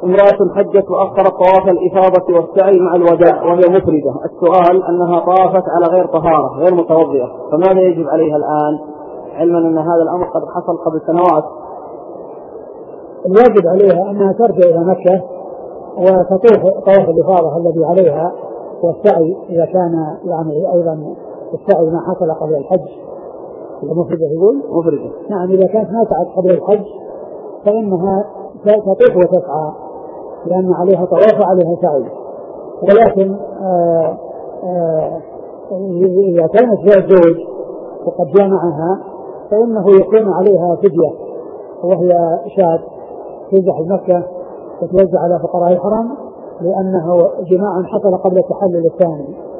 امرأة حجت وأخرت طواف الإفاضة والسعي مع الوداع وهي مفردة. السؤال أنها طافت على غير طهارة غير متوضئة، فماذا يجب عليها الآن، علما أن هذا الأمر قد حصل قبل سنوات؟ الواجب عليها أنها ترجع إلى مكة وتطوف طواف الإفاضة الذي عليها والسعي إذا كان يعني أيضا السعي ما حصل قبل الحج. المفردة يقول مفردة، نعم، إذا كانت ما سعت قبل الحج فإنها تطوف وتسعى لأن عليها طواف وعليها سعي. ولكن إذا كانت فيها الزوج وقد جامعها فإنه يكون عليها فدية، وهي شاة تذبح بمكة وتوزع على فقراء الحرم، لأنه جماع حصل قبل التحلل الثاني.